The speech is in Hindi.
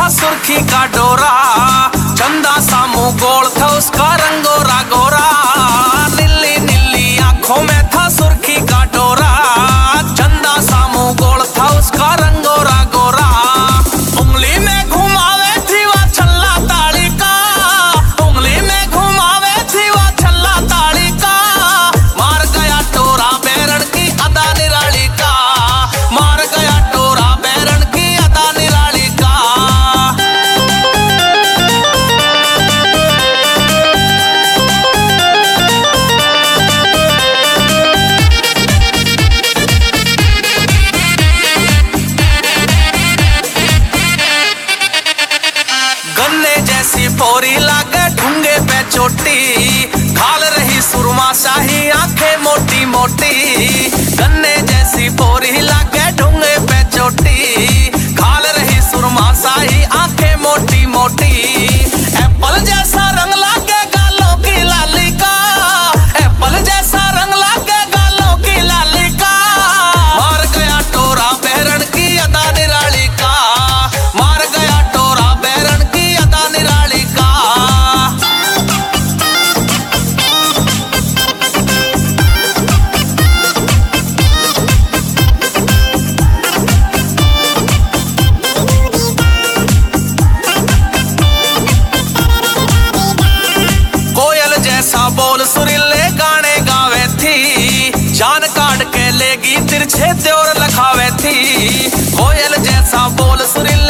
था सुर्खी का डोरा, चंदा सा मुंह गोल था उसका रंग गोरा गोरा। नीली नीली आंखों में था सुर्खी का डोरा, चंदा सा मुंह गोल था उसका रंग गोरा गोरा। उंगली में घुमावे थी वह छल्ला ताड़ी का, उंगली में घुमावे थी वह छल्ला ताड़ी का। मार गया टोरा बैरन की अदा निराली का, मार गया टोरा बैरन की अदा निराली का। गन्ने जैसी पोरी लागे ढूंगे पे चोटी, खाल रही सुरमा शाही आंखें मोटी मोटी। गन्ने जैसी पोरी लागे ढूंगे पे चोटी, खाल रही सुरमा शाही आंखें मोटी मोटी। एप्पल जैसा रंग लागे गालों की लाली का, एप्पल जैसा रंग लागे गालों की लाली का। मार गया टोरा बैरन की अदा निराली का, मार गया टोरा बैरन की अदा निराली का। कोयल जैसा बोल सुरीले गाने गावे थी, जान काट के लेगी तिरछे त्योर लखावे थी। कोयल जैसा बोल सुरीले